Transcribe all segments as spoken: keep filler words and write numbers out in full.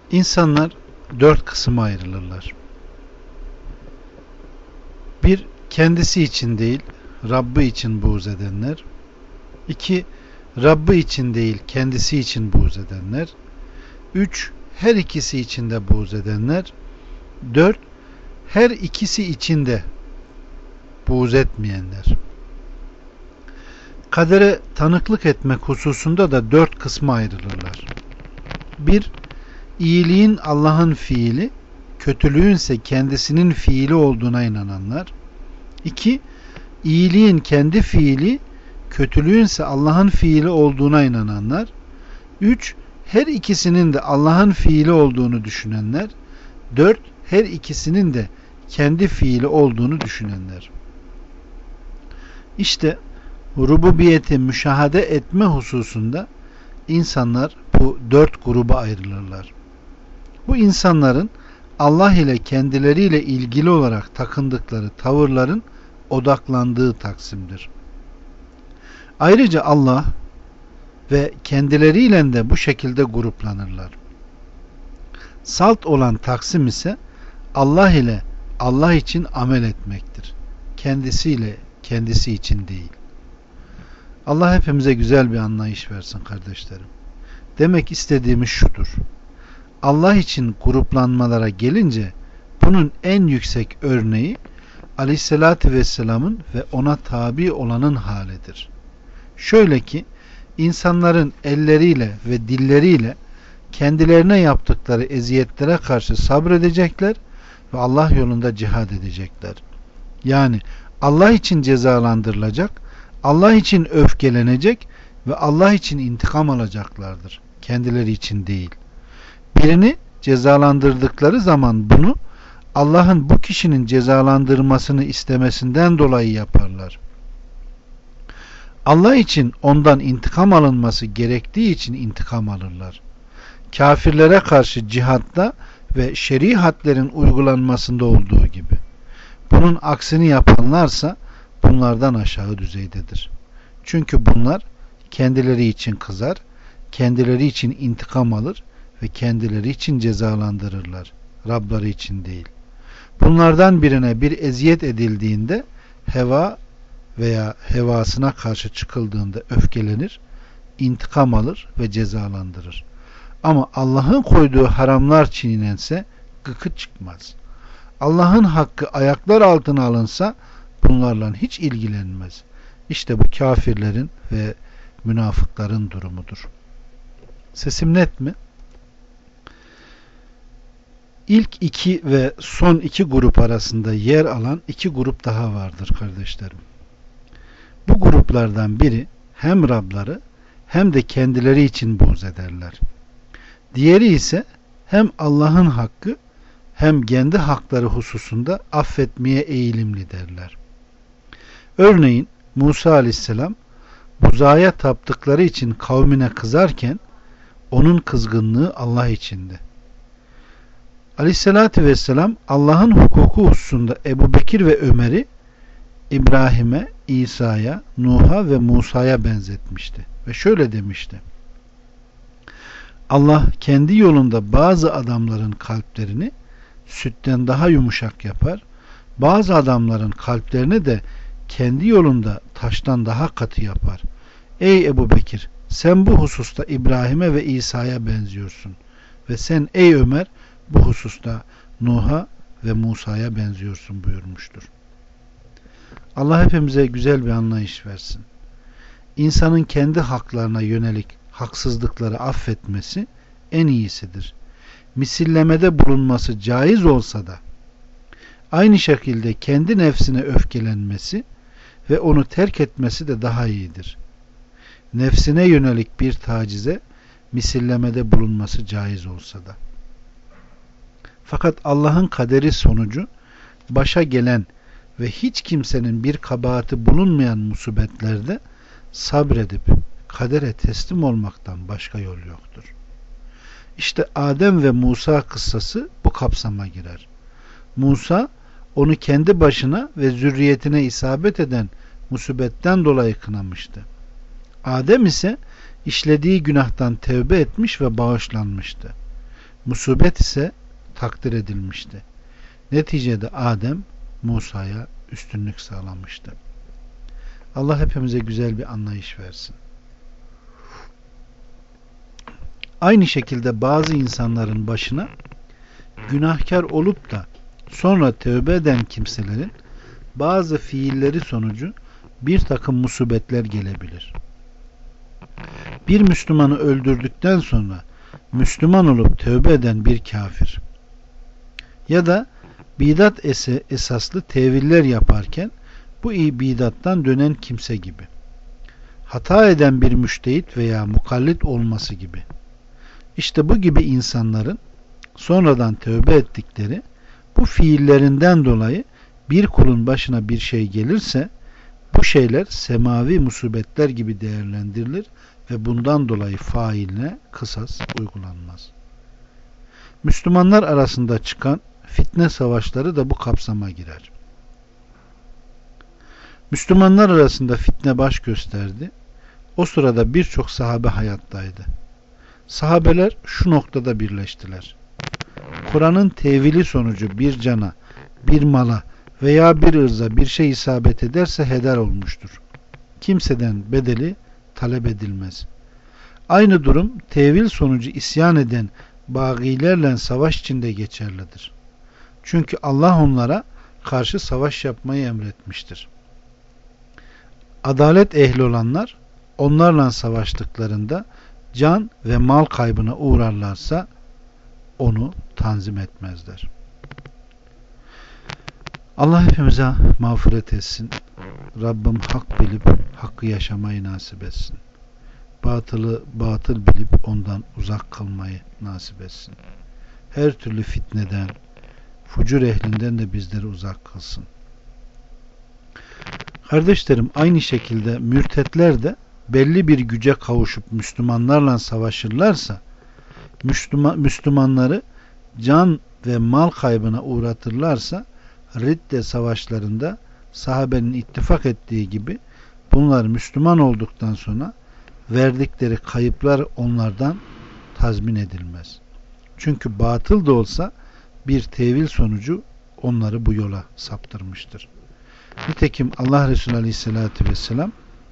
İnsanlar dört kısma ayrılırlar. Bir, kendisi için değil, Rabbi için buğz edenler. İki, Rabbi için değil, kendisi için buğz edenler. Üç, her ikisi için de buğz edenler. Dört, her ikisi için de buğz etmeyenler. Kadere tanıklık etmek hususunda da dört kısma ayrılırlar. Bir, iyiliğin Allah'ın fiili, kötülüğün ise kendisinin fiili olduğuna inananlar. İki, iyiliğin kendi fiili, kötülüğün ise Allah'ın fiili olduğuna inananlar. Üç, her ikisinin de Allah'ın fiili olduğunu düşünenler. Dört, her ikisinin de kendi fiili olduğunu düşünenler. İşte rububiyeti müşahede etme hususunda insanlar bu dört gruba ayrılırlar. Bu insanların Allah ile kendileriyle ilgili olarak takındıkları tavırların odaklandığı taksimdir. Ayrıca Allah ve kendileriyle de bu şekilde gruplanırlar. Salt olan taksim ise Allah ile Allah için amel etmektir. Kendisiyle kendisi için değil. Allah hepimize güzel bir anlayış versin kardeşlerim. Demek istediğimiz şudur. Allah için gruplanmalara gelince bunun en yüksek örneği Aleyhisselatü Vesselam'ın ve ona tabi olanın halidir. Şöyle ki insanların elleriyle ve dilleriyle kendilerine yaptıkları eziyetlere karşı sabredecekler ve Allah yolunda cihad edecekler. Yani Allah için cezalandırılacak, Allah için öfkelenecek ve Allah için intikam alacaklardır. Kendileri için değil. Birini cezalandırdıkları zaman bunu Allah'ın bu kişinin cezalandırmasını istemesinden dolayı yaparlar. Allah için ondan intikam alınması gerektiği için intikam alırlar. Kafirlere karşı cihatta ve şer'i hadlerin uygulanmasında olduğu gibi. Bunun aksini yapanlarsa bunlardan aşağı düzeydedir. Çünkü bunlar kendileri için kızar, kendileri için intikam alır ve kendileri için cezalandırırlar. Rabları için değil. Bunlardan birine bir eziyet edildiğinde heva veya hevasına karşı çıkıldığında öfkelenir, intikam alır ve cezalandırır. Ama Allah'ın koyduğu haramlar çiğnense gıkı çıkmaz. Allah'ın hakkı ayaklar altına alınsa bunlarla hiç ilgilenmez. İşte bu kafirlerin ve münafıkların durumudur. Sesim net mi? İlk iki ve son iki grup arasında yer alan iki grup daha vardır kardeşlerim. Bu gruplardan biri hem Rabları hem de kendileri için buğz ederler. Diğeri ise hem Allah'ın hakkı hem kendi hakları hususunda affetmeye eğilimli derler. Örneğin Musa aleyhisselam buzağa taptıkları için kavmine kızarken onun kızgınlığı Allah içindi. Aleyhissalatü vesselam Allah'ın hukuku hususunda Ebu Bekir ve Ömer'i İbrahim'e, İsa'ya, Nuh'a ve Musa'ya benzetmişti. Ve şöyle demişti. Allah kendi yolunda bazı adamların kalplerini sütten daha yumuşak yapar. Bazı adamların kalplerini de kendi yolunda taştan daha katı yapar. Ey Ebu Bekir, sen bu hususta İbrahim'e ve İsa'ya benziyorsun. Ve sen ey Ömer bu hususta Nuh'a ve Musa'ya benziyorsun buyurmuştur. Allah hepimize güzel bir anlayış versin. İnsanın kendi haklarına yönelik haksızlıkları affetmesi en iyisidir. Misillemede bulunması caiz olsa da aynı şekilde kendi nefsine öfkelenmesi ve onu terk etmesi de daha iyidir. Nefsine yönelik bir tacize misillemede bulunması caiz olsa da. Fakat Allah'ın kaderi sonucu başa gelen ve hiç kimsenin bir kabahati bulunmayan musibetlerde sabredip kadere teslim olmaktan başka yol yoktur. İşte Adem ve Musa kıssası bu kapsama girer. Musa onu kendi başına ve zürriyetine isabet eden musibetten dolayı kınamıştı. Adem ise işlediği günahtan tevbe etmiş ve bağışlanmıştı. Musibet ise takdir edilmişti. Neticede Adem Musa'ya üstünlük sağlamıştı. Allah hepimize güzel bir anlayış versin. Aynı şekilde bazı insanların başına günahkar olup da sonra tövbe eden kimselerin bazı fiilleri sonucu bir takım musibetler gelebilir. Bir Müslümanı öldürdükten sonra Müslüman olup tövbe eden bir kafir ya da bidat ese esaslı teviller yaparken bu iyi bidattan dönen kimse gibi, hata eden bir müştehit veya mukallit olması gibi. İşte bu gibi insanların sonradan tövbe ettikleri bu fiillerinden dolayı bir kulun başına bir şey gelirse bu şeyler semavi musibetler gibi değerlendirilir ve bundan dolayı failine kısas uygulanmaz. Müslümanlar arasında çıkan fitne savaşları da bu kapsama girer. Müslümanlar arasında fitne baş gösterdi. O sırada birçok sahabe hayattaydı. Sahabeler şu noktada birleştiler. Kur'an'ın tevili sonucu bir cana, bir mala veya bir ırza bir şey isabet ederse heder olmuştur. Kimseden bedeli talep edilmez. Aynı durum tevil sonucu isyan eden bağilerle savaş içinde geçerlidir. Çünkü Allah onlara karşı savaş yapmayı emretmiştir. Adalet ehli olanlar onlarla savaştıklarında can ve mal kaybına uğrarlarsa onu tanzim etmezler. Allah hepimize mağfiret etsin. Rabbim hak bilip hakkı yaşamayı nasip etsin. Batılı batıl bilip ondan uzak kalmayı nasip etsin. Her türlü fitneden, fucur ehlinden de bizleri uzak kılsın. Kardeşlerim, aynı şekilde mürtetler de belli bir güce kavuşup Müslümanlarla savaşırlarsa Müslüman, Müslümanları can ve mal kaybına uğratırlarsa Ridde savaşlarında sahabenin ittifak ettiği gibi bunlar Müslüman olduktan sonra verdikleri kayıplar onlardan tazmin edilmez. Çünkü batıl da olsa bir tevil sonucu onları bu yola saptırmıştır. Nitekim Allah Resulü Aleyhisselatü Vesselam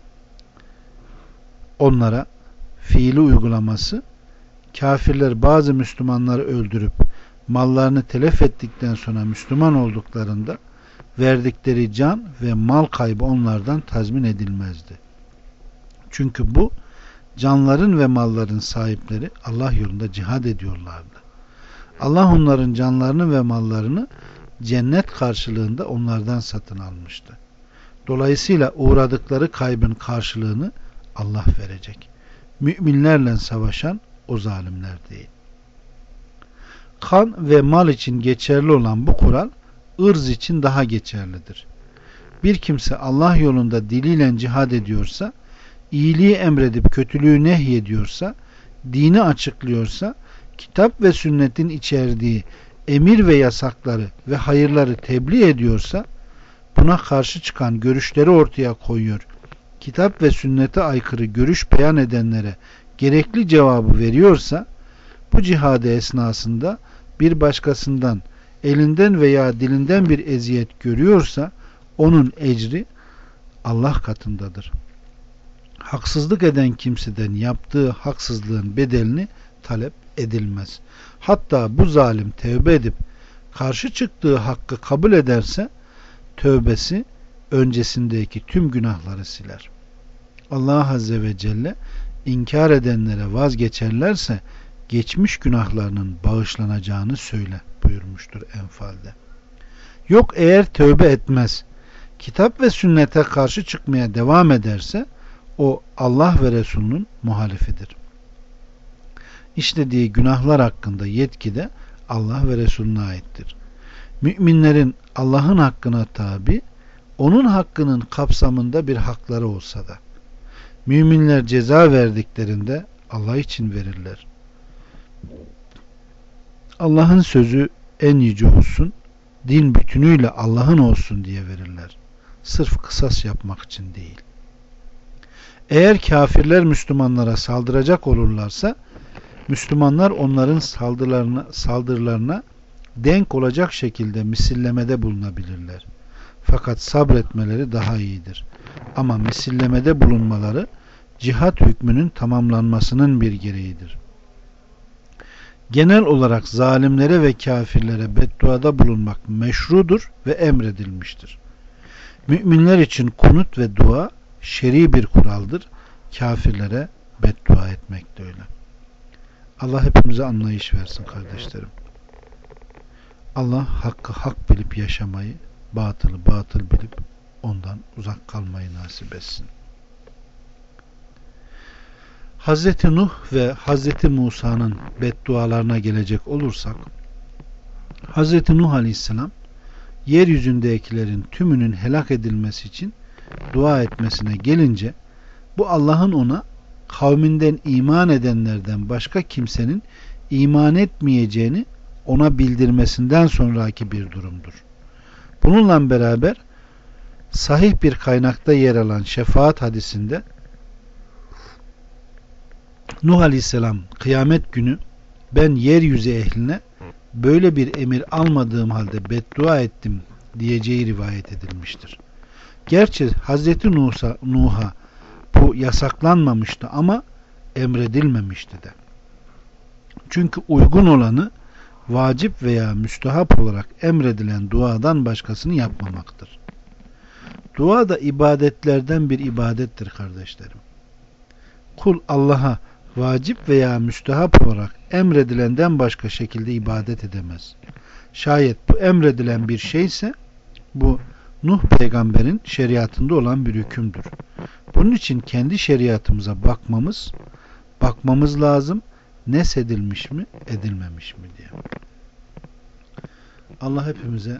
onlara fiili uygulaması, kafirler bazı Müslümanları öldürüp mallarını telef ettikten sonra Müslüman olduklarında verdikleri can ve mal kaybı onlardan tazmin edilmezdi. Çünkü bu canların ve malların sahipleri Allah yolunda cihad ediyorlardı. Allah onların canlarını ve mallarını cennet karşılığında onlardan satın almıştı. Dolayısıyla uğradıkları kaybın karşılığını Allah verecek. Müminlerle savaşan o zalimler değil. Kan ve mal için geçerli olan bu kural ırz için daha geçerlidir. Bir kimse Allah yolunda diliyle cihad ediyorsa, iyiliği emredip kötülüğü nehyediyorsa, dini açıklıyorsa, kitap ve sünnetin içerdiği emir ve yasakları ve hayırları tebliğ ediyorsa, buna karşı çıkan görüşleri ortaya koyuyor, kitap ve sünnete aykırı görüş beyan edenlere gerekli cevabı veriyorsa, bu cihadı esnasında bir başkasından elinden veya dilinden bir eziyet görüyorsa onun ecri Allah katındadır. Haksızlık eden kimseden yaptığı haksızlığın bedelini talep edilmez. Hatta bu zalim tövbe edip karşı çıktığı hakkı kabul ederse tövbesi öncesindeki tüm günahları siler. Allah Azze ve Celle inkar edenlere vazgeçerlerse geçmiş günahlarının bağışlanacağını söyle buyurmuştur Enfal'de. Yok eğer tövbe etmez, kitap ve sünnete karşı çıkmaya devam ederse o Allah ve Resulünün muhalifidir. İşlediği günahlar hakkında yetki de Allah ve Resulüne aittir. Müminlerin Allah'ın hakkına tabi, onun hakkının kapsamında bir hakları olsa da müminler ceza verdiklerinde Allah için verirler. Allah'ın sözü en yüce olsun, din bütünüyle Allah'ın olsun diye verirler. Sırf kısas yapmak için değil. Eğer kafirler Müslümanlara saldıracak olurlarsa Müslümanlar onların saldırılarına, saldırılarına denk olacak şekilde misillemede bulunabilirler. Fakat sabretmeleri daha iyidir. Ama misillemede bulunmaları cihat hükmünün tamamlanmasının bir gereğidir. Genel olarak zalimlere ve kafirlere bedduada bulunmak meşrudur ve emredilmiştir. Müminler için kunut ve dua şer'i bir kuraldır. Kafirlere beddua etmek de öyle. Allah hepimize anlayış versin kardeşlerim. Allah hakkı hak bilip yaşamayı, batılı batıl bilip ondan uzak kalmayı nasip etsin. Hazreti Nuh ve Hazreti Musa'nın beddualarına gelecek olursak, Hazreti Nuh Aleyhisselam yeryüzündekilerin tümünün helak edilmesi için dua etmesine gelince, bu Allah'ın ona kavminden iman edenlerden başka kimsenin iman etmeyeceğini ona bildirmesinden sonraki bir durumdur. Bununla beraber sahih bir kaynakta yer alan şefaat hadisinde Nuh Aleyhisselam kıyamet günü ben yeryüzü ehline böyle bir emir almadığım halde beddua ettim diyeceği rivayet edilmiştir. Gerçi Hazreti Nuh'a, Nuh'a bu yasaklanmamıştı ama emredilmemişti de. Çünkü uygun olanı vacip veya müstehap olarak emredilen duadan başkasını yapmamaktır. Dua da ibadetlerden bir ibadettir kardeşlerim. Kul Allah'a vacip veya müstehap olarak emredilenden başka şekilde ibadet edemez. Şayet bu emredilen bir şeyse bu Nuh peygamberin şeriatında olan bir hükümdür. Bunun için kendi şeriatımıza bakmamız, bakmamız lazım. Nesedilmiş mi, edilmemiş mi diye. Allah hepimize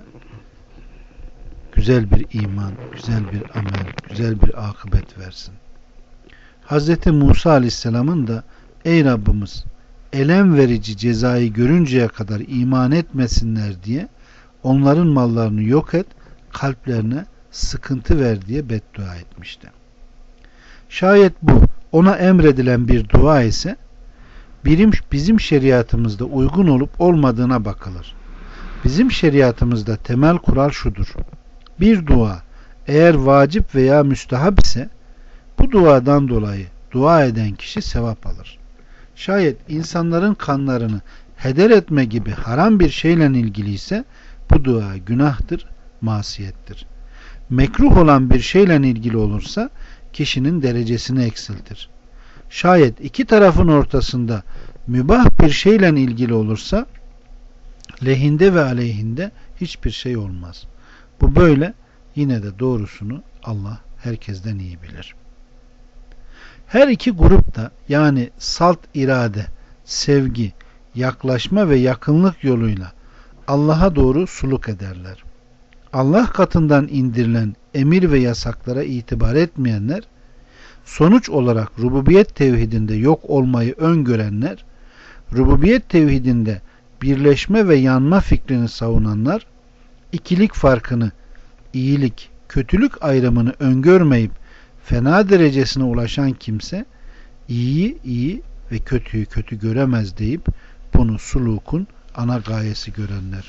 güzel bir iman, güzel bir amel, güzel bir akıbet versin. Hazreti Musa Aleyhisselam'ın da ey Rabbimiz elem verici cezayı görünceye kadar iman etmesinler diye onların mallarını yok et, kalplerine sıkıntı ver diye beddua etmişti. Şayet bu ona emredilen bir dua ise birim, bizim şeriatımızda uygun olup olmadığına bakılır. Bizim şeriatımızda temel kural şudur. Bir dua eğer vacip veya müstehap ise bu duadan dolayı dua eden kişi sevap alır. Şayet insanların kanlarını heder etme gibi haram bir şeyle ilgili ise bu dua günahtır, masiyettir. Mekruh olan bir şeyle ilgili olursa kişinin derecesini eksiltir. Şayet iki tarafın ortasında mübah bir şeyle ilgili olursa lehinde ve aleyhinde hiçbir şey olmaz. Bu böyle, yine de doğrusunu Allah herkesten iyi bilir. Her iki grup da yani salt irade, sevgi, yaklaşma ve yakınlık yoluyla Allah'a doğru suluk ederler. Allah katından indirilen emir ve yasaklara itibar etmeyenler, sonuç olarak rububiyet tevhidinde yok olmayı öngörenler, rububiyet tevhidinde birleşme ve yanma fikrini savunanlar, ikilik farkını, iyilik, kötülük ayrımını öngörmeyip fena derecesine ulaşan kimse, iyiyi iyi ve kötüyü kötü göremez deyip bunu sulukun ana gayesi görenler.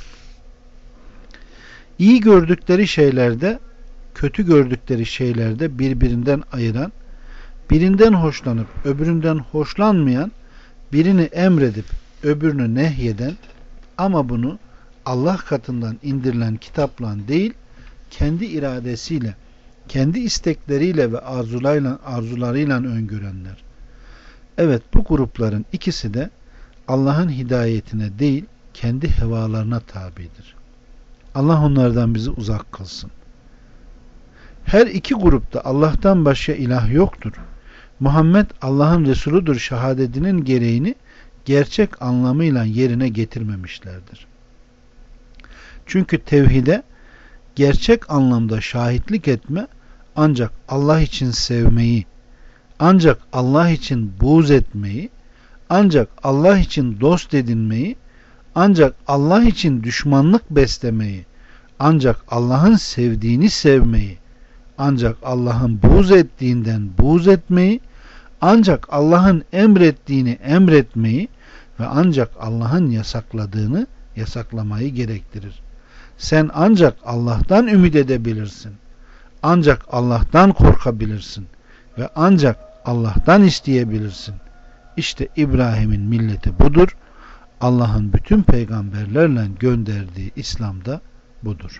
İyi gördükleri şeylerde, kötü gördükleri şeylerde birbirinden ayıran, birinden hoşlanıp öbüründen hoşlanmayan, birini emredip öbürünü nehyeden ama bunu Allah katından indirilen kitapla değil, kendi iradesiyle, kendi istekleriyle ve arzularıyla, arzularıyla öngörenler. Evet, bu grupların ikisi de Allah'ın hidayetine değil, kendi hevalarına tabidir. Allah onlardan bizi uzak kılsın. Her iki grupta Allah'tan başka ilah yoktur. Muhammed Allah'ın Resuludur şehadetinin gereğini gerçek anlamıyla yerine getirmemişlerdir. Çünkü tevhide gerçek anlamda şahitlik etme ancak Allah için sevmeyi, ancak Allah için buğz etmeyi, ancak Allah için dost edinmeyi, ancak Allah için düşmanlık beslemeyi, ancak Allah'ın sevdiğini sevmeyi, ancak Allah'ın buğz ettiğinden buğz etmeyi, ancak Allah'ın emrettiğini emretmeyi, ve ancak Allah'ın yasakladığını yasaklamayı gerektirir. Sen ancak Allah'tan ümit edebilirsin. Ancak Allah'tan korkabilirsin ve ancak Allah'tan isteyebilirsin. İşte İbrahim'in milleti budur. Allah'ın bütün peygamberlerle gönderdiği İslam'da budur.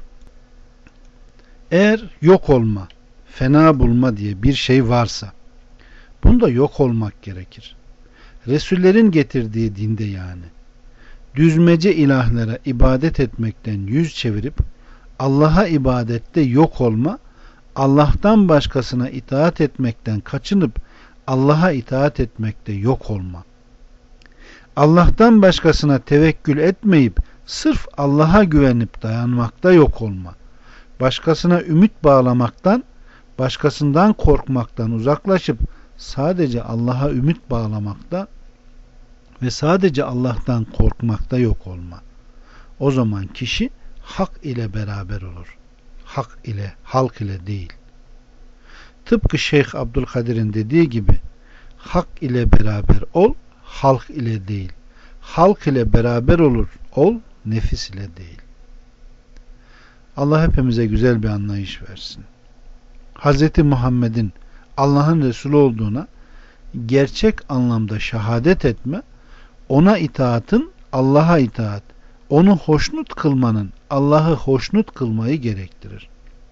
Eğer yok olma, fena bulma diye bir şey varsa, bunda yok olmak gerekir. Resullerin getirdiği dinde yani. Düzmece ilahlara ibadet etmekten yüz çevirip Allah'a ibadette yok olma, Allah'tan başkasına itaat etmekten kaçınıp Allah'a itaat etmekte yok olma. Allah'tan başkasına tevekkül etmeyip sırf Allah'a güvenip dayanmakta yok olma. Başkasına ümit bağlamaktan, başkasından korkmaktan uzaklaşıp sadece Allah'a ümit bağlamakta ve sadece Allah'tan korkmakta yok olma. O zaman kişi hak ile beraber olur. Hak ile, halk ile değil. Tıpkı Şeyh Abdülkadir'in dediği gibi hak ile beraber ol, halk ile değil. Halk ile beraber olur, ol, nefis ile değil. Allah hepimize güzel bir anlayış versin. Hz. Muhammed'in Allah'ın Resulü olduğuna gerçek anlamda şehadet etme, ona itaatın Allah'a itaat, onu hoşnut kılmanın Allah'ı hoşnut kılmayı gerektirir.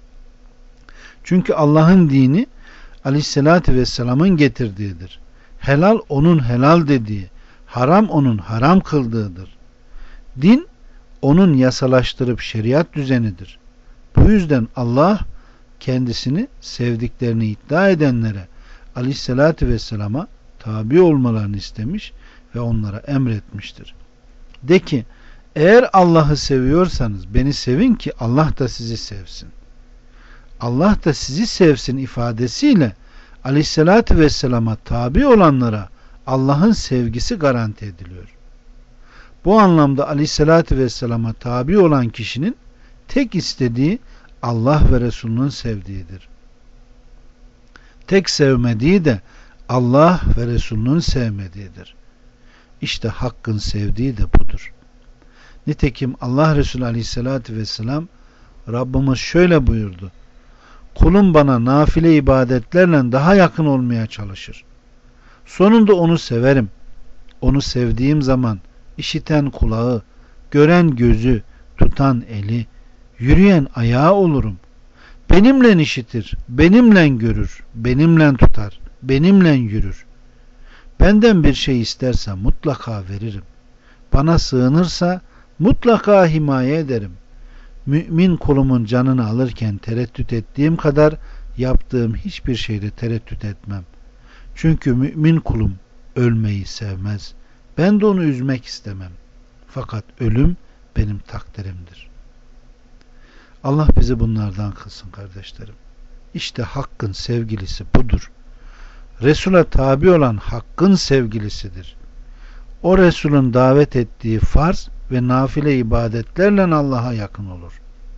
Çünkü Allah'ın dini Aleyhisselatü Vesselam'ın getirdiğidir. Helal onun helal dediği, haram onun haram kıldığıdır. Din onun yasalaştırıp şeriat düzenidir. Bu yüzden Allah kendisini sevdiklerini iddia edenlere Aleyhisselatü Vesselam'a tabi olmalarını istemiş ve onlara emretmiştir. De ki, eğer Allah'ı seviyorsanız beni sevin ki Allah da sizi sevsin. Allah da sizi sevsin ifadesiyle Aleyhisselatü Vesselam'a tabi olanlara Allah'ın sevgisi garanti ediliyor. Bu anlamda Aleyhisselatü Vesselam'a tabi olan kişinin tek istediği Allah ve Resulünün sevdiğidir. Tek sevmediği de Allah ve Resulünün sevmediğidir. İşte Hakk'ın sevdiği de budur. Nitekim Allah Resulü Aleyhisselatü Vesselam Rabbimiz şöyle buyurdu: kulum bana nafile ibadetlerle daha yakın olmaya çalışır. Sonunda onu severim. Onu sevdiğim zaman işiten kulağı, gören gözü, tutan eli, yürüyen ayağı olurum. Benimle işitir, benimle görür, benimle tutar, benimle yürür. Benden bir şey isterse mutlaka veririm. Bana sığınırsa mutlaka himaye ederim. Mümin kulumun canını alırken tereddüt ettiğim kadar yaptığım hiçbir şeyde tereddüt etmem. Çünkü mümin kulum ölmeyi sevmez. Ben de onu üzmek istemem. Fakat ölüm benim takdirimdir. Allah bizi bunlardan kılsın kardeşlerim. İşte Hakk'ın sevgilisi budur. Resul'a tabi olan Hakk'ın sevgilisidir. O Resul'ün davet ettiği farz ve nafile ibadetlerle Allah'a yakın olur.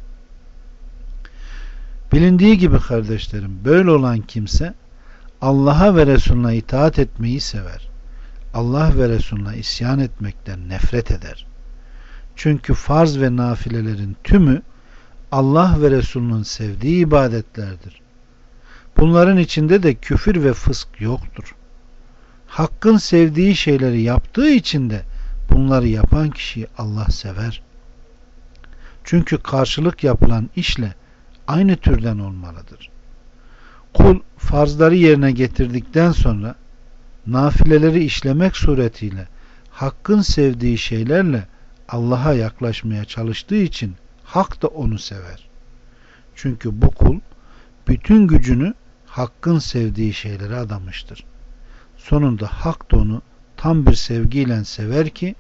Bilindiği gibi kardeşlerim, böyle olan kimse Allah'a ve Resulüne itaat etmeyi sever. Allah ve Resulüne isyan etmekten nefret eder. Çünkü farz ve nafilelerin tümü Allah ve Resulünün sevdiği ibadetlerdir. Bunların içinde de küfür ve fısk yoktur. Hakkın sevdiği şeyleri yaptığı için de bunları yapan kişiyi Allah sever. Çünkü karşılık yapılan işle aynı türden olmalıdır. Kul farzları yerine getirdikten sonra nafileleri işlemek suretiyle Hakkın sevdiği şeylerle Allah'a yaklaşmaya çalıştığı için Hak da onu sever. Çünkü bu kul bütün gücünü Hakkın sevdiği şeylere adamıştır. Sonunda Hak da onu tam bir sevgiyle sever ki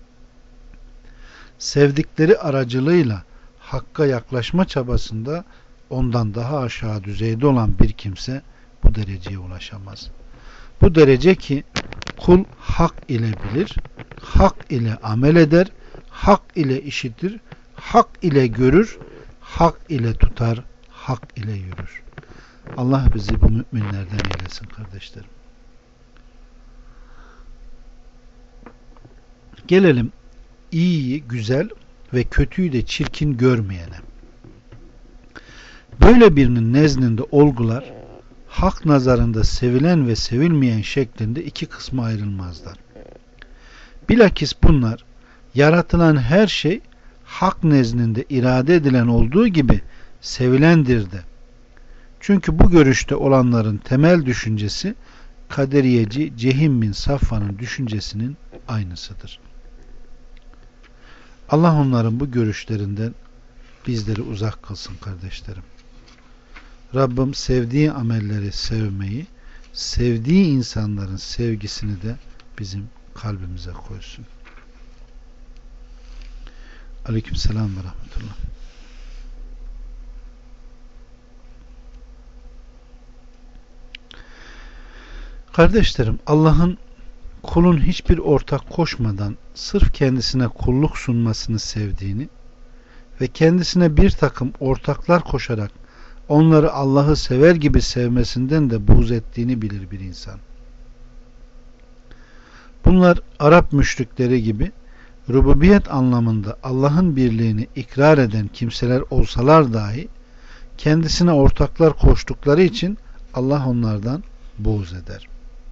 sevdikleri aracılığıyla Hakk'a yaklaşma çabasında ondan daha aşağı düzeyde olan bir kimse bu dereceye ulaşamaz. Bu derece ki kul hak ile bilir, hak ile amel eder, hak ile işitir, hak ile görür, hak ile tutar, hak ile yürür. Allah bizi bu müminlerden eylesin kardeşlerim. Gelelim iyiyi güzel ve kötüyü de çirkin görmeyene. Böyle birinin nezdinde olgular hak nazarında sevilen ve sevilmeyen şeklinde iki kısma ayrılmazlar. Bilakis bunlar yaratılan her şey hak nezdinde irade edilen olduğu gibi sevilendir de. Çünkü bu görüşte olanların temel düşüncesi kaderiyeci Cehim bin Safvan'ın düşüncesinin aynısıdır. Allah onların bu görüşlerinden bizleri uzak kılsın kardeşlerim. Rabbim sevdiği amelleri sevmeyi, sevdiği insanların sevgisini de bizim kalbimize koysun. Aleykümselam ve rahmetullah. Kardeşlerim, Allah'ın kulun hiçbir ortak koşmadan sırf kendisine kulluk sunmasını sevdiğini ve kendisine bir takım ortaklar koşarak onları Allah'ı sever gibi sevmesinden de buğz ettiğini bilir bir insan. Bunlar Arap müşrikleri gibi rububiyet anlamında Allah'ın birliğini ikrar eden kimseler olsalar dahi kendisine ortaklar koştukları için Allah onlardan buğz eder.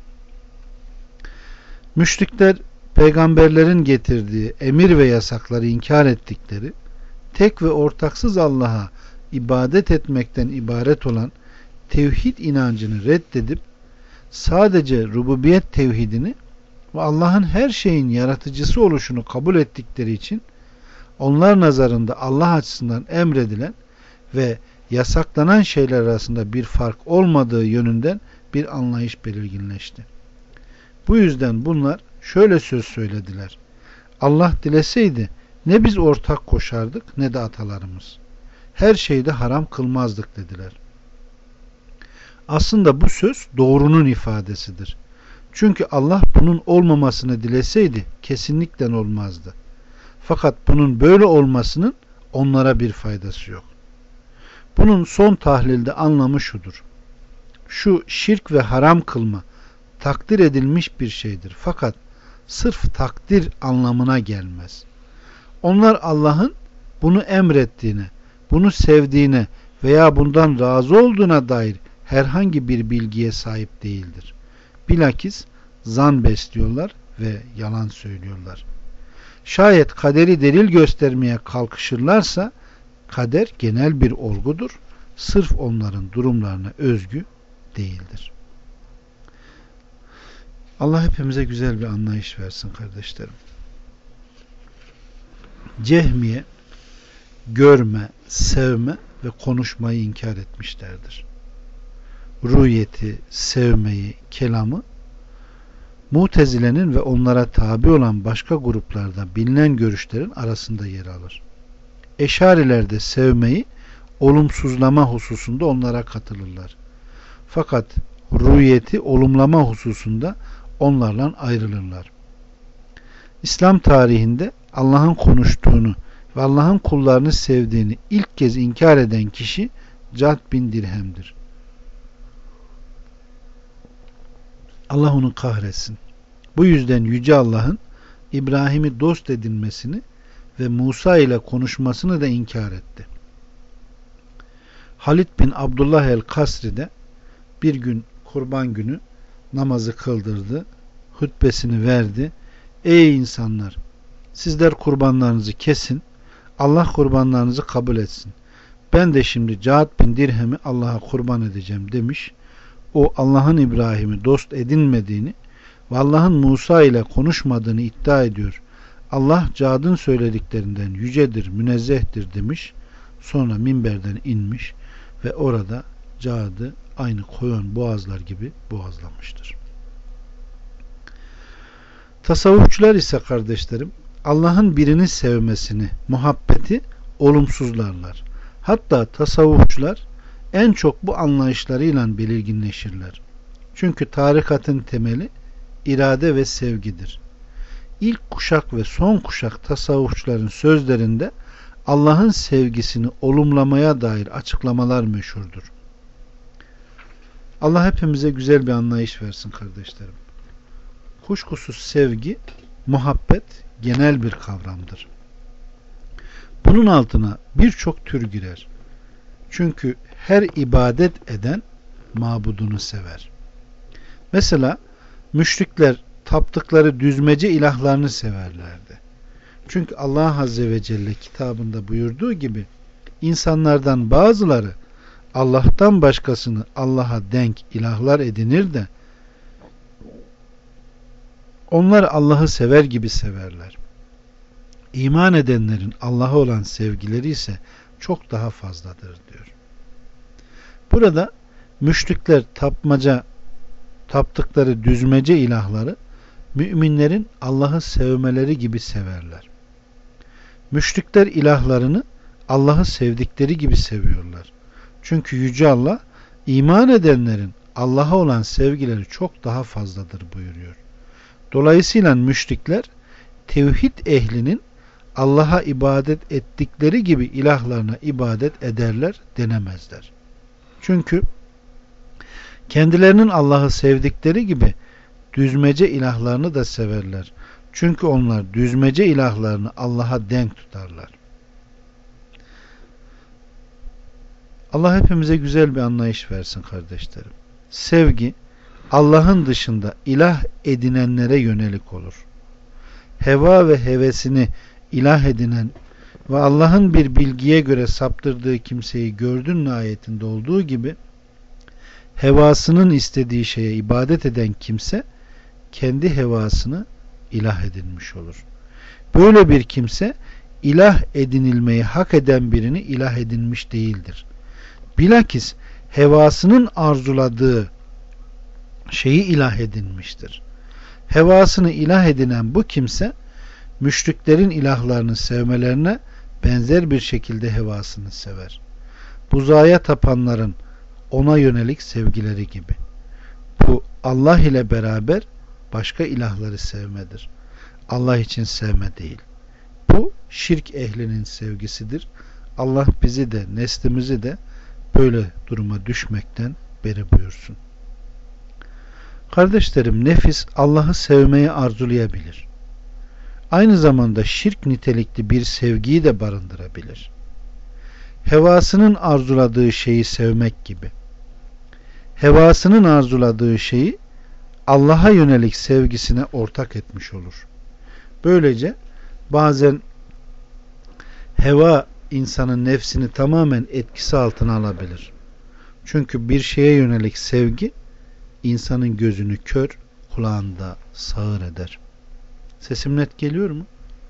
Müşrikler peygamberlerin getirdiği emir ve yasakları inkar ettikleri, tek ve ortaksız Allah'a ibadet etmekten ibaret olan tevhid inancını reddedip sadece rububiyet tevhidini ve Allah'ın her şeyin yaratıcısı oluşunu kabul ettikleri için onlar nazarında Allah açısından emredilen ve yasaklanan şeyler arasında bir fark olmadığı yönünden bir anlayış belirginleşti. Bu yüzden bunlar şöyle söz söylediler: Allah dileseydi ne biz ortak koşardık ne de atalarımız. Her şeyde haram kılmazdık dediler. Aslında bu söz doğrunun ifadesidir. Çünkü Allah bunun olmamasını dileseydi kesinlikle olmazdı. Fakat bunun böyle olmasının onlara bir faydası yok. Bunun son tahlilde anlamı şudur: şu şirk ve haram kılma takdir edilmiş bir şeydir. Fakat sırf takdir anlamına gelmez. Onlar Allah'ın bunu emrettiğine, bunu sevdiğine veya bundan razı olduğuna dair herhangi bir bilgiye sahip değildir. Bilakis zan besliyorlar ve yalan söylüyorlar. Şayet kaderi delil göstermeye kalkışırlarsa kader genel bir olgudur. Sırf onların durumlarına özgü değildir. Allah hepimize güzel bir anlayış versin kardeşlerim. Cehmiye görme, sevme ve konuşmayı inkar etmişlerdir. Rüyeti, sevmeyi, kelamı Mutezile'nin ve onlara tabi olan başka gruplarda bilinen görüşlerin arasında yer alır. Eşariler de sevmeyi olumsuzlama hususunda onlara katılırlar. Fakat rüyeti olumlama hususunda onlarla ayrılırlar. İslam tarihinde Allah'ın konuştuğunu ve Allah'ın kullarını sevdiğini ilk kez inkar eden kişi Cad bin Dirhem'dir. Allah onu kahretsin. Bu yüzden Yüce Allah'ın İbrahim'i dost edinmesini ve Musa ile konuşmasını da inkar etti. Halid bin Abdullah el-Kasri de bir gün kurban günü namazı kıldırdı, hutbesini verdi. Ey insanlar! Sizler kurbanlarınızı kesin, Allah kurbanlarınızı kabul etsin. Ben de şimdi Cad bin Dirhem'i Allah'a kurban edeceğim demiş. O Allah'ın İbrahim'i dost edinmediğini ve Allah'ın Musa ile konuşmadığını iddia ediyor. Allah Cad'ın söylediklerinden yücedir, münezzehtir demiş. Sonra minberden inmiş ve orada Cad'ı aynı koyun boğazlar gibi boğazlamıştır. Tasavvufçular ise kardeşlerim Allah'ın birini sevmesini, muhabbeti olumsuzlarlar. Hatta tasavvufçular en çok bu anlayışlarıyla belirginleşirler. Çünkü tarikatın temeli irade ve sevgidir. İlk kuşak ve son kuşak tasavvufçuların sözlerinde Allah'ın sevgisini olumlamaya dair açıklamalar meşhurdur. Allah hepimize güzel bir anlayış versin kardeşlerim. Kuşkusuz sevgi Muhabbet genel bir kavramdır. Bunun altına birçok tür girer. Çünkü her ibadet eden mabudunu sever. Mesela müşrikler taptıkları düzmece ilahlarını severlerdi. Çünkü Allah Azze ve Celle kitabında buyurduğu gibi insanlardan bazıları Allah'tan başkasını Allah'a denk ilahlar edinir de onlar Allah'ı sever gibi severler. İman edenlerin Allah'a olan sevgileri ise çok daha fazladır diyor. Burada müşrikler tapmaca, taptıkları düzmece ilahları müminlerin Allah'ı sevmeleri gibi severler. Müşrikler ilahlarını Allah'ı sevdikleri gibi seviyorlar. Çünkü Yüce Allah iman edenlerin Allah'a olan sevgileri çok daha fazladır buyuruyor. Dolayısıyla müşrikler tevhid ehlinin Allah'a ibadet ettikleri gibi ilahlarına ibadet ederler denemezler. Çünkü kendilerinin Allah'ı sevdikleri gibi düzmece ilahlarını da severler. Çünkü onlar düzmece ilahlarını Allah'a denk tutarlar. Allah hepimize güzel bir anlayış versin kardeşlerim. Sevgi Allah'ın dışında ilah edinenlere yönelik olur. Heva ve hevesini ilah edinen ve Allah'ın bir bilgiye göre saptırdığı kimseyi gördün ayetinde olduğu gibi hevasının istediği şeye ibadet eden kimse kendi hevasını ilah edinmiş olur. Böyle bir kimse ilah edinilmeyi hak eden birini ilah edinmiş değildir. Bilakis hevasının arzuladığı şeyi ilah edinmiştir. Hevasını ilah edinen bu kimse müşriklerin ilahlarını sevmelerine benzer bir şekilde hevasını sever. Buzağa tapanların ona yönelik sevgileri gibi. Bu Allah ile beraber başka ilahları sevmedir. Allah için sevme değil. Bu şirk ehlinin sevgisidir. Allah bizi de neslimizi de böyle duruma düşmekten beri buyursun. Kardeşlerim, nefis Allah'ı sevmeyi arzulayabilir. Aynı zamanda şirk nitelikli bir sevgiyi de barındırabilir. Hevasının arzuladığı şeyi sevmek gibi. Hevasının arzuladığı şeyi Allah'a yönelik sevgisine ortak etmiş olur. Böylece bazen heva insanın nefsini tamamen etkisi altına alabilir. Çünkü bir şeye yönelik sevgi insanın gözünü kör, kulağını da sağır eder. Sesim net geliyor mu?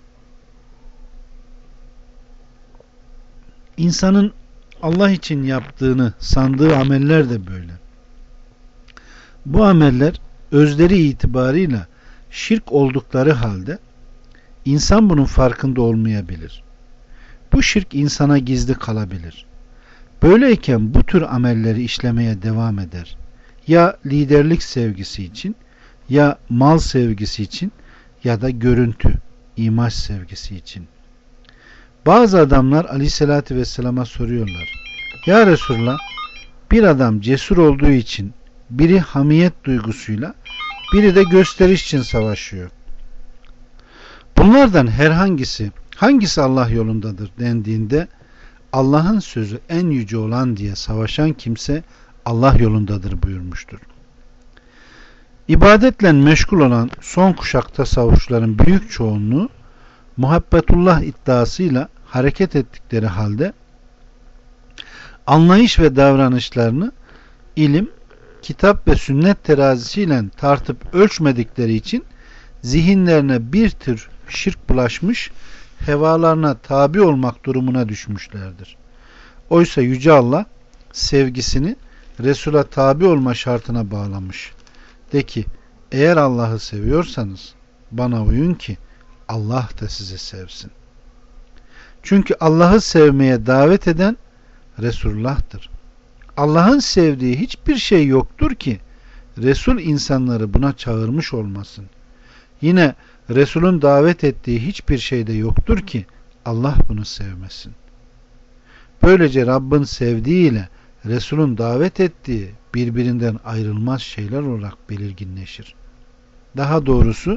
İnsanın Allah için yaptığını sandığı ameller de böyle. Bu ameller özleri itibarıyla şirk oldukları halde insan bunun farkında olmayabilir. Bu şirk insana gizli kalabilir. Böyleyken bu tür amelleri işlemeye devam eder. Ya liderlik sevgisi için, ya mal sevgisi için, ya da görüntü, imaj sevgisi için. Bazı adamlar Aleyhisselatü Vesselam'a soruyorlar. Ya Resulullah, bir adam cesur olduğu için biri hamiyet duygusuyla, biri de gösteriş için savaşıyor. Bunlardan herhangisi, hangisi Allah yolundadır dendiğinde Allah'ın sözü en yüce olan diye savaşan kimse Allah yolundadır buyurmuştur. İbadetle meşgul olan son kuşak tasavvufçuların büyük çoğunluğu muhabbetullah iddiasıyla hareket ettikleri halde anlayış ve davranışlarını ilim, kitap ve sünnet terazisiyle tartıp ölçmedikleri için zihinlerine bir tür şirk bulaşmış, hevalarına tabi olmak durumuna düşmüşlerdir. Oysa Yüce Allah sevgisini Resul'a tabi olma şartına bağlamış. De ki, eğer Allah'ı seviyorsanız bana uyun ki Allah da sizi sevsin. Çünkü Allah'ı sevmeye davet eden Resulullah'tır. Allah'ın sevdiği hiçbir şey yoktur ki Resul insanları buna çağırmış olmasın. Yine Resul'ün davet ettiği hiçbir şey de yoktur ki Allah bunu sevmesin. Böylece Rabbin sevdiği ile Resul'ün davet ettiği birbirinden ayrılmaz şeyler olarak belirginleşir. Daha doğrusu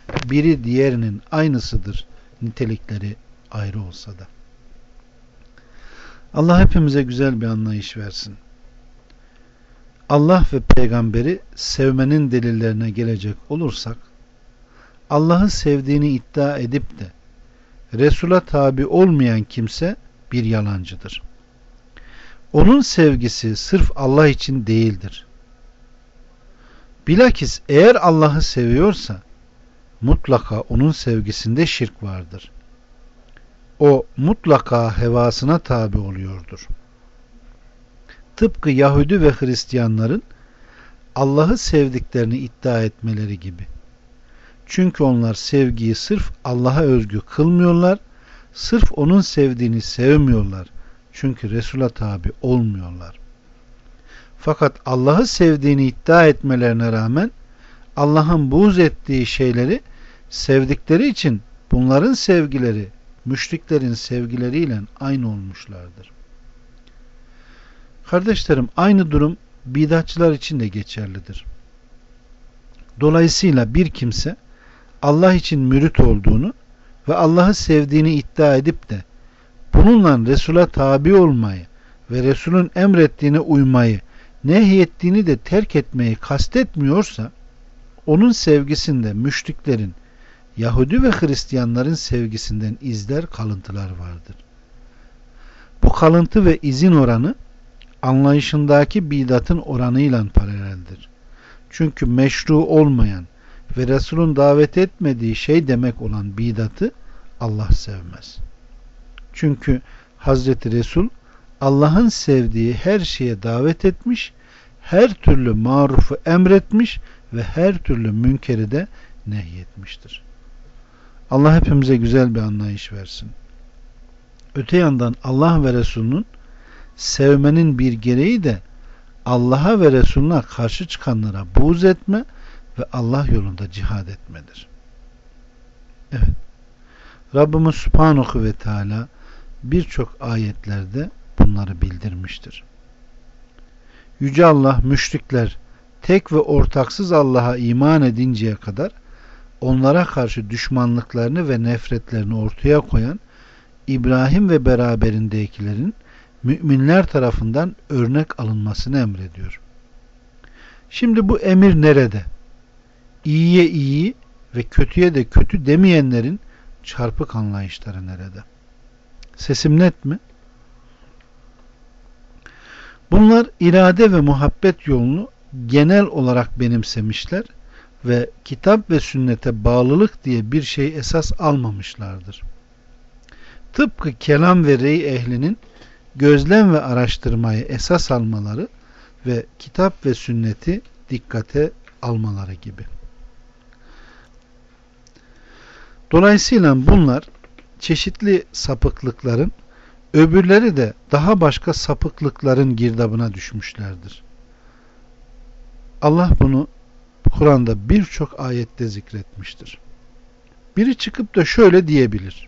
biri diğerinin aynısıdır, nitelikleri ayrı olsa da. Allah hepimize güzel bir anlayış versin. Allah ve peygamberi sevmenin delillerine gelecek olursak, Allah'ı sevdiğini iddia edip de Resul'a tabi olmayan kimse bir yalancıdır. Onun sevgisi sırf Allah için değildir. Bilakis eğer Allah'ı seviyorsa mutlaka onun sevgisinde şirk vardır. O mutlaka hevasına tabi oluyordur. Tıpkı Yahudi ve Hristiyanların Allah'ı sevdiklerini iddia etmeleri gibi. Çünkü onlar sevgiyi sırf Allah'a özgü kılmıyorlar, sırf onun sevdiğini sevmiyorlar. Çünkü Resul'a tabi olmuyorlar. Fakat Allah'ı sevdiğini iddia etmelerine rağmen Allah'ın buğz ettiği şeyleri sevdikleri için bunların sevgileri müşriklerin sevgileriyle aynı olmuşlardır. Kardeşlerim, aynı durum bidatçılar için de geçerlidir. Dolayısıyla bir kimse Allah için mürit olduğunu ve Allah'ı sevdiğini iddia edip de bununla Resul'a tabi olmayı ve Resul'ün emrettiğine uymayı, nehyettiğini de terk etmeyi kastetmiyorsa, onun sevgisinde müşriklerin, Yahudi ve Hristiyanların sevgisinden izler, kalıntılar vardır. Bu kalıntı ve izin oranı anlayışındaki bidatın oranıyla paraleldir. Çünkü meşru olmayan ve Resul'ün davet etmediği şey demek olan bidatı Allah sevmez. Çünkü Hazreti Resul Allah'ın sevdiği her şeye davet etmiş, her türlü marufu emretmiş ve her türlü münkeri de nehyetmiştir. Allah hepimize güzel bir anlayış versin. Öte yandan Allah ve Resulünün sevmenin bir gereği de Allah'a ve Resulüne karşı çıkanlara buğz etme ve Allah yolunda cihad etmedir. Evet. Rabbimiz Subhanahu ve Teala birçok ayetlerde bunları bildirmiştir. Yüce Allah, müşrikler tek ve ortaksız Allah'a iman edinceye kadar onlara karşı düşmanlıklarını ve nefretlerini ortaya koyan İbrahim ve beraberindekilerin müminler tarafından örnek alınmasını emrediyor. Şimdi bu emir nerede? İyiye iyi ve kötüye de kötü demeyenlerin çarpık anlayışları nerede? Sesim net mi? Bunlar irade ve muhabbet yolunu genel olarak benimsemişler ve kitap ve sünnete bağlılık diye bir şey esas almamışlardır. Tıpkı kelam ve rey ehlinin gözlem ve araştırmayı esas almaları ve kitap ve sünneti dikkate almaları gibi. Dolayısıyla bunlar çeşitli sapıklıkların, öbürleri de daha başka sapıklıkların girdabına düşmüşlerdir. Allah bunu Kur'an'da birçok ayette zikretmiştir. Biri çıkıp da şöyle diyebilir: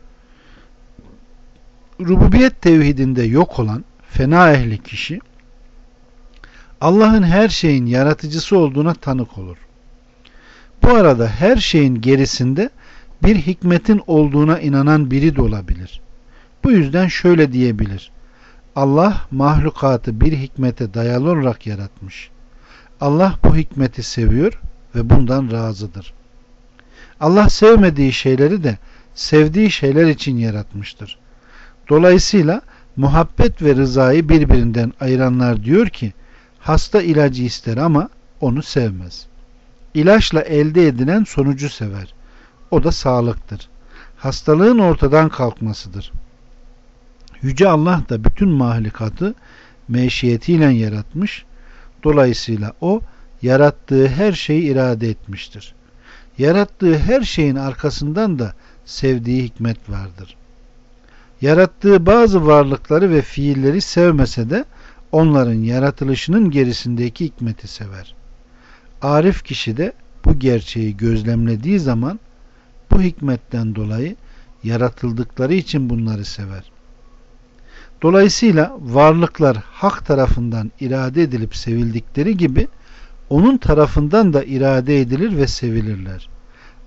rububiyet tevhidinde yok olan fena ehli kişi Allah'ın her şeyin yaratıcısı olduğuna tanık olur. Bu arada her şeyin gerisinde bir hikmetin olduğuna inanan biri de olabilir. Bu yüzden şöyle diyebilir: Allah mahlukatı bir hikmete dayalı olarak yaratmış. Allah bu hikmeti seviyor ve bundan razıdır. Allah sevmediği şeyleri de sevdiği şeyler için yaratmıştır. Dolayısıyla muhabbet ve rızayı birbirinden ayıranlar diyor ki, hasta ilacı ister ama onu sevmez. İlaçla elde edilen sonucu sever. O da sağlıktır. Hastalığın ortadan kalkmasıdır. Yüce Allah da bütün mahlukatı meşiyetiyle yaratmış. Dolayısıyla o yarattığı her şeyi irade etmiştir. Yarattığı her şeyin arkasından da sevdiği hikmet vardır. Yarattığı bazı varlıkları ve fiilleri sevmese de onların yaratılışının gerisindeki hikmeti sever. Arif kişi de bu gerçeği gözlemlediği zaman bu hikmetten dolayı yaratıldıkları için bunları sever. Dolayısıyla varlıklar hak tarafından irade edilip sevildikleri gibi onun tarafından da irade edilir ve sevilirler.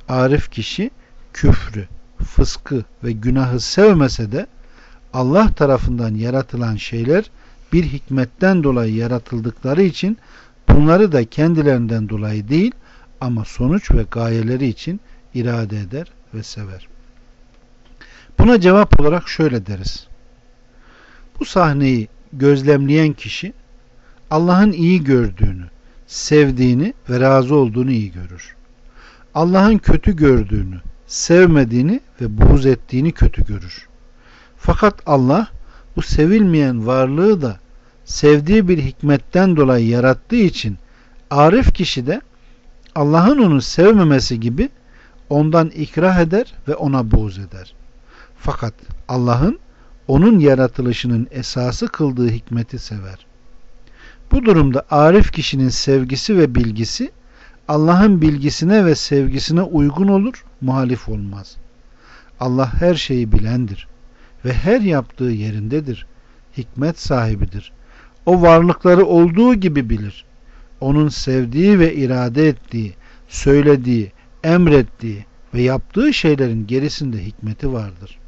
Arif kişi küfrü, fıskı ve günahı sevmese de Allah tarafından yaratılan şeyler bir hikmetten dolayı yaratıldıkları için bunları da kendilerinden dolayı değil ama sonuç ve gayeleri için irade eder ve sever. Buna cevap olarak şöyle deriz. Bu sahneyi gözlemleyen kişi Allah'ın iyi gördüğünü, sevdiğini ve razı olduğunu iyi görür. Allah'ın kötü gördüğünü, sevmediğini ve buğz ettiğini kötü görür. Fakat Allah bu sevilmeyen varlığı da sevdiği bir hikmetten dolayı yarattığı için arif kişi de Allah'ın onu sevmemesi gibi ondan ikrah eder ve ona buğz eder. Fakat Allah'ın onun yaratılışının esası kıldığı hikmeti sever. Bu durumda arif kişinin sevgisi ve bilgisi Allah'ın bilgisine ve sevgisine uygun olur, muhalif olmaz. Allah her şeyi bilendir ve her yaptığı yerindedir. Hikmet sahibidir. O varlıkları olduğu gibi bilir. Onun sevdiği ve irade ettiği, söylediği, emrettiği ve yaptığı şeylerin gerisinde hikmeti vardır.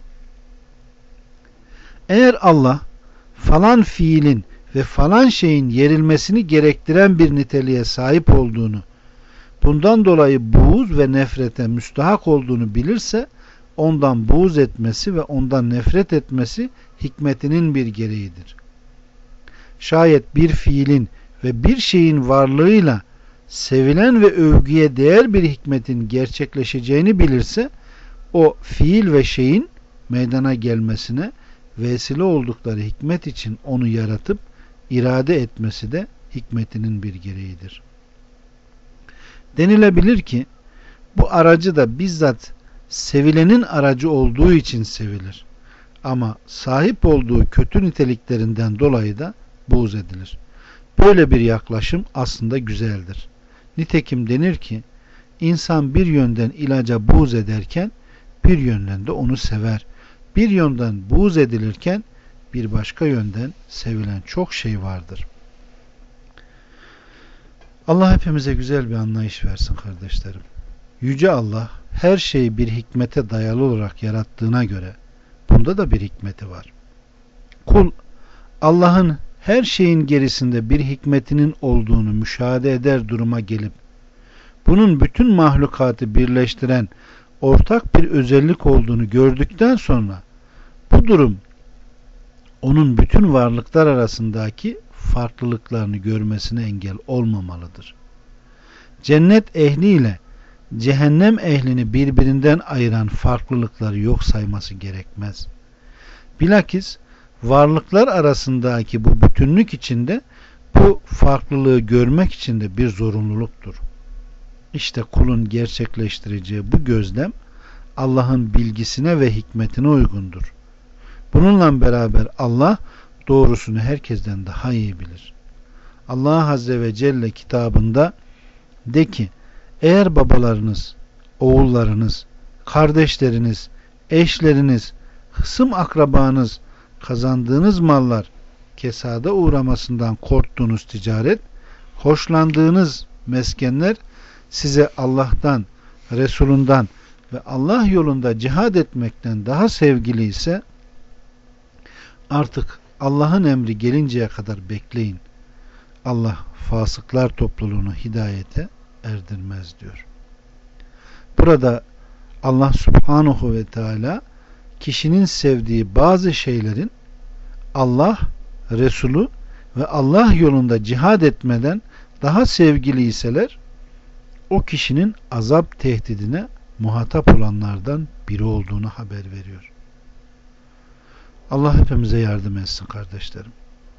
Eğer Allah falan fiilin ve falan şeyin yerilmesini gerektiren bir niteliğe sahip olduğunu, bundan dolayı buğz ve nefrete müstahak olduğunu bilirse, ondan buğz etmesi ve ondan nefret etmesi hikmetinin bir gereğidir. Şayet bir fiilin ve bir şeyin varlığıyla sevilen ve övgüye değer bir hikmetin gerçekleşeceğini bilirse, o fiil ve şeyin meydana gelmesine vesile oldukları hikmet için onu yaratıp irade etmesi de hikmetinin bir gereğidir. Denilebilir ki bu aracı da bizzat sevilenin aracı olduğu için sevilir. Ama sahip olduğu kötü niteliklerinden dolayı da buğz edilir. Böyle bir yaklaşım aslında güzeldir. Nitekim denir ki insan bir yönden ilaca buğz ederken bir yönden de onu sever. Bir yönden buğz edilirken bir başka yönden sevilen çok şey vardır. Allah hepimize güzel bir anlayış versin kardeşlerim. Yüce Allah her şeyi bir hikmete dayalı olarak yarattığına göre bunda da bir hikmeti var. Kul Allah'ın her şeyin gerisinde bir hikmetinin olduğunu müşahede eder duruma gelip bunun bütün mahlukatı birleştiren ortak bir özellik olduğunu gördükten sonra bu durum onun bütün varlıklar arasındaki farklılıklarını görmesine engel olmamalıdır. Cennet ehliyle cehennem ehlini birbirinden ayıran farklılıkları yok sayması gerekmez. Bilakis varlıklar arasındaki bu bütünlük içinde bu farklılığı görmek için de bir zorunluluktur. İşte kulun gerçekleştireceği bu gözlem Allah'ın bilgisine ve hikmetine uygundur. Bununla beraber Allah doğrusunu herkesten daha iyi bilir. Allah Azze ve Celle kitabında de ki eğer babalarınız, oğullarınız, kardeşleriniz, eşleriniz, hısım akrabanız, kazandığınız mallar, kesada uğramasından korktuğunuz ticaret, hoşlandığınız meskenler size Allah'tan, Resulünden ve Allah yolunda cihad etmekten daha sevgili ise artık Allah'ın emri gelinceye kadar bekleyin. Allah fasıklar topluluğunu hidayete erdirmez diyor. Burada Allah Subhanahu ve Teala kişinin sevdiği bazı şeylerin Allah, Resulü ve Allah yolunda cihad etmeden daha sevgili iseler o kişinin azap tehdidine muhatap olanlardan biri olduğunu haber veriyor. Allah hepimize yardım etsin kardeşlerim.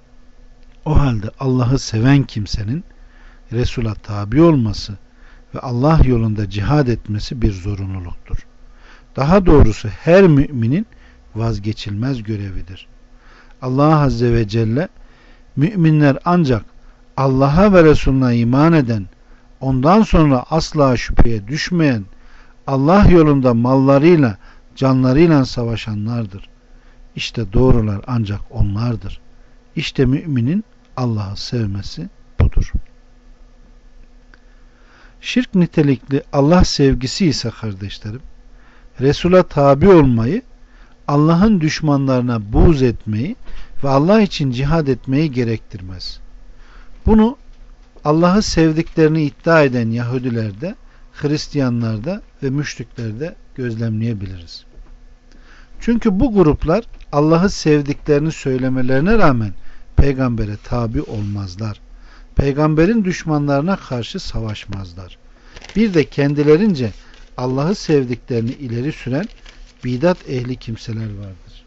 O halde Allah'ı seven kimsenin Resul'a tabi olması ve Allah yolunda cihad etmesi bir zorunluluktur. Daha doğrusu her müminin vazgeçilmez görevidir. Allah Azze ve Celle müminler ancak Allah'a ve Resulüne iman eden, ondan sonra asla şüpheye düşmeyen, Allah yolunda mallarıyla, canlarıyla savaşanlardır. İşte doğrular ancak onlardır. İşte müminin Allah'ı sevmesi budur. Şirk nitelikli Allah sevgisi ise kardeşlerim, Resul'a tabi olmayı, Allah'ın düşmanlarına buğz etmeyi ve Allah için cihad etmeyi gerektirmez. Bunu Allah'ı sevdiklerini iddia eden Yahudilerde, Hristiyanlarda ve müşriklerde gözlemleyebiliriz. Çünkü bu gruplar Allah'ı sevdiklerini söylemelerine rağmen peygambere tabi olmazlar. Peygamberin düşmanlarına karşı savaşmazlar. Bir de kendilerince Allah'ı sevdiklerini ileri süren bidat ehli kimseler vardır.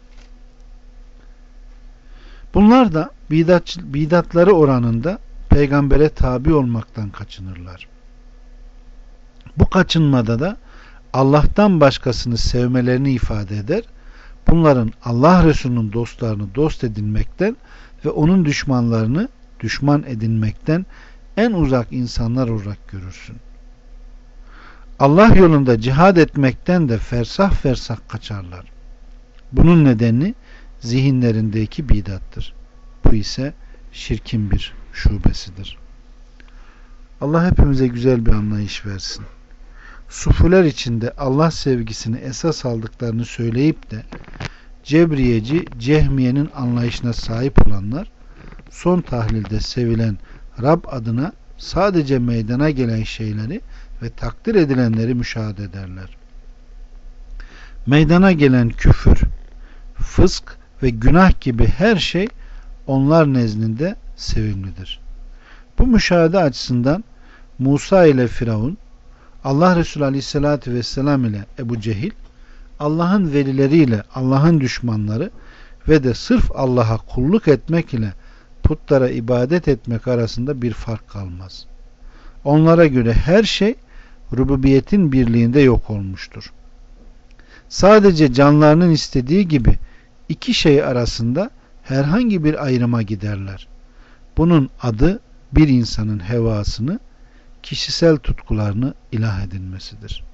Bunlar da bidat, bidatları oranında peygambere tabi olmaktan kaçınırlar. Bu kaçınmada da Allah'tan başkasını sevmelerini ifade eder. Bunların Allah Resulü'nün dostlarını dost edinmekten ve onun düşmanlarını düşman edinmekten en uzak insanlar olarak görürsün. Allah yolunda cihad etmekten de fersah fersah kaçarlar. Bunun nedeni zihinlerindeki bidattır. Bu ise şirkin bir şubesidir. Allah hepimize güzel bir anlayış versin. Sufuler içinde Allah sevgisini esas aldıklarını söyleyip de Cebriyeci, Cehmiye'nin anlayışına sahip olanlar son tahlilde sevilen Rab adına sadece meydana gelen şeyleri ve takdir edilenleri müşahede ederler. Meydana gelen küfür, fısk ve günah gibi her şey onlar nezdinde sevimlidir. Bu müşahede açısından Musa ile Firavun, Allah Resulü Aleyhisselatü Vesselam ile Ebu Cehil, Allah'ın velileriyle Allah'ın düşmanları ve de sırf Allah'a kulluk etmek ile putlara ibadet etmek arasında bir fark kalmaz. Onlara göre her şey rububiyetin birliğinde yok olmuştur. Sadece canlarının istediği gibi iki şey arasında herhangi bir ayrıma giderler. Bunun adı bir insanın hevasını, kişisel tutkularını ilah edinmesidir.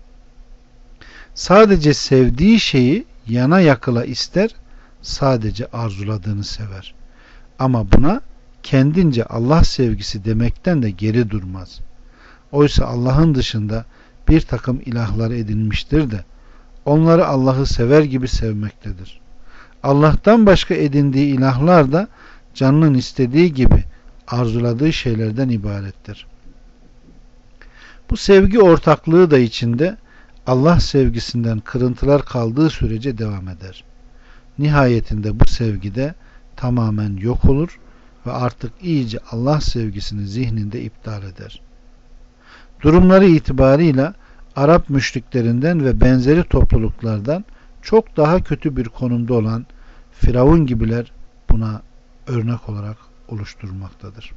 Sadece sevdiği şeyi yana yakıla ister, sadece arzuladığını sever. Ama buna kendince Allah sevgisi demekten de geri durmaz. Oysa Allah'ın dışında bir takım ilahlar edinmiştir de onları Allah'ı sever gibi sevmektedir. Allah'tan başka edindiği ilahlar da canının istediği gibi arzuladığı şeylerden ibarettir. Bu sevgi ortaklığı da içinde Allah sevgisinden kırıntılar kaldığı sürece devam eder. Nihayetinde bu sevgi de tamamen yok olur ve artık iyice Allah sevgisini zihninde iptal eder. Durumları itibarıyla Arap müşriklerinden ve benzeri topluluklardan çok daha kötü bir konumda olan Firavun gibiler buna örnek olarak oluşturmaktadır.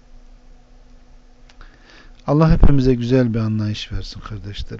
Allah hepimize güzel bir anlayış versin kardeşlerim.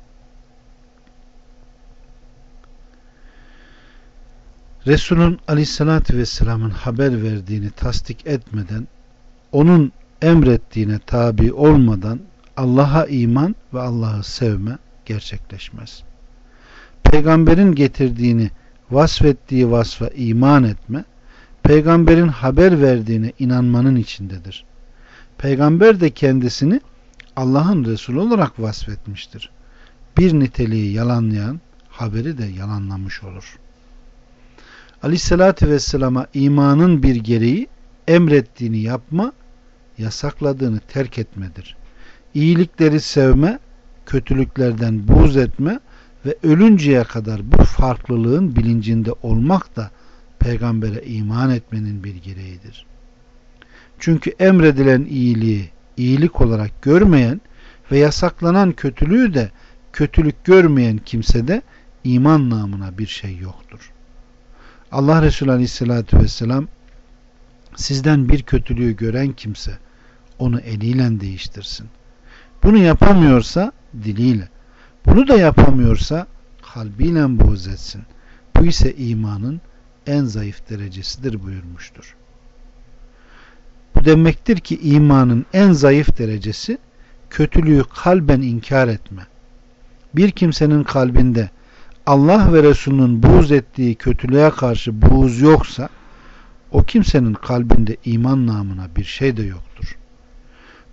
Resul'ün Aleyhisselatü Vesselam'ın haber verdiğini tasdik etmeden, onun emrettiğine tabi olmadan Allah'a iman ve Allah'ı sevme gerçekleşmez. Peygamberin getirdiğini vasfettiği vasfa iman etme, peygamberin haber verdiğine inanmanın içindedir. Peygamber de kendisini Allah'ın Resulü olarak vasfetmiştir. Bir niteliği yalanlayan haberi de yalanlamış olur. Aleyhissalatü Vesselam'a imanın bir gereği emrettiğini yapma, yasakladığını terk etmedir. İyilikleri sevme, kötülüklerden buğz etme ve ölünceye kadar bu farklılığın bilincinde olmak da peygambere iman etmenin bir gereğidir. Çünkü emredilen iyiliği iyilik olarak görmeyen ve yasaklanan kötülüğü de kötülük görmeyen kimsede iman namına bir şey yoktur. Allah Resulü Aleyhisselatü Vesselam, sizden bir kötülüğü gören kimse onu eliyle değiştirsin. Bunu yapamıyorsa diliyle, bunu da yapamıyorsa kalbiyle buğz etsin. Bu ise imanın en zayıf derecesidir buyurmuştur. Bu demektir ki imanın en zayıf derecesi kötülüğü kalben inkar etme. Bir kimsenin kalbinde Allah ve Resulünün buğz ettiği kötülüğe karşı buğz yoksa o kimsenin kalbinde iman namına bir şey de yoktur.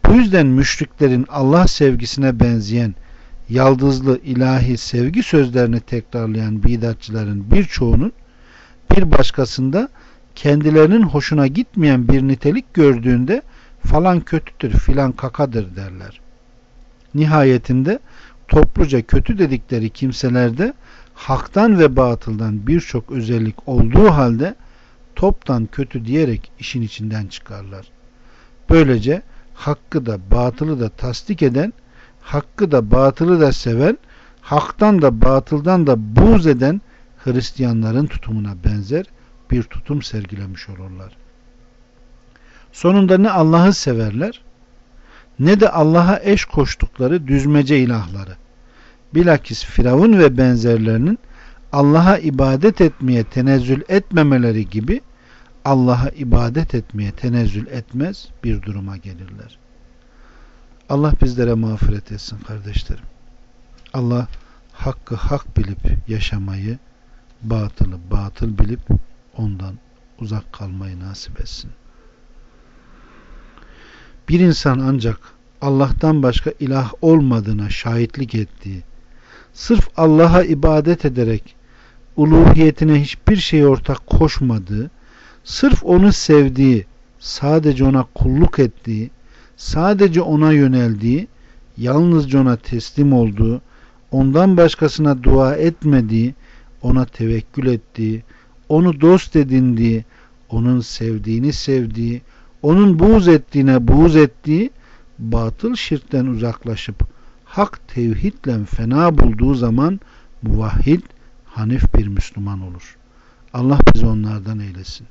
Bu yüzden müşriklerin Allah sevgisine benzeyen yaldızlı ilahi sevgi sözlerini tekrarlayan bidatçıların birçoğunun bir başkasında kendilerinin hoşuna gitmeyen bir nitelik gördüğünde falan kötüdür, filan kakadır derler. Nihayetinde topluca kötü dedikleri kimselerde haktan ve batıldan birçok özellik olduğu halde toptan kötü diyerek işin içinden çıkarlar. Böylece hakkı da batılı da tasdik eden, hakkı da batılı da seven, haktan da batıldan da buğz eden Hristiyanların tutumuna benzer bir tutum sergilemiş olurlar. Sonunda ne Allah'ı severler ne de Allah'a eş koştukları düzmece ilahları. Bilakis Firavun ve benzerlerinin Allah'a ibadet etmeye tenezzül etmemeleri gibi Allah'a ibadet etmeye tenezzül etmez bir duruma gelirler. Allah bizlere mağfiret etsin kardeşlerim. Allah hakkı hak bilip yaşamayı, batılı batıl bilip ondan uzak kalmayı nasip etsin. Bir insan ancak Allah'tan başka ilah olmadığına şahitlik ettiği, sırf Allah'a ibadet ederek uluhiyetine hiçbir şey ortak koşmadığı, sırf onu sevdiği, sadece ona kulluk ettiği, sadece ona yöneldiği, yalnızca ona teslim olduğu, ondan başkasına dua etmediği, ona tevekkül ettiği, onu dost edindiği, onun sevdiğini sevdiği, onun buğz ettiğine buğz ettiği, batıl şirkten uzaklaşıp hak tevhidle fena bulduğu zaman muvahhid, hanif bir Müslüman olur. Allah bizi onlardan eylesin.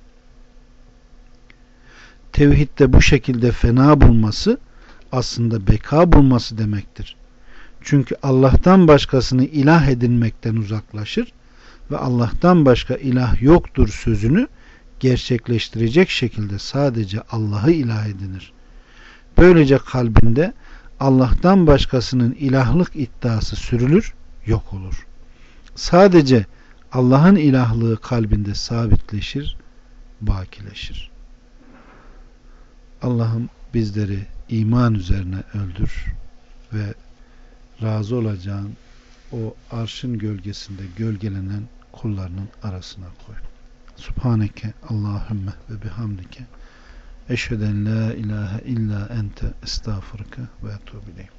Tevhidde bu şekilde fena bulması aslında beka bulması demektir. Çünkü Allah'tan başkasını ilah edinmekten uzaklaşır ve Allah'tan başka ilah yoktur sözünü gerçekleştirecek şekilde sadece Allah'ı ilah edinir. Böylece kalbinde Allah'tan başkasının ilahlık iddiası sürülür, yok olur. Sadece Allah'ın ilahlığı kalbinde sabitleşir, bakileşir. Allah'ım bizleri iman üzerine öldür ve razı olacağın o arşın gölgesinde gölgelenen kullarının arasına koy. Subhaneke Allahümme ve bihamdike eşheden la ilahe illa ente estağfurke ve etûbü ileyk.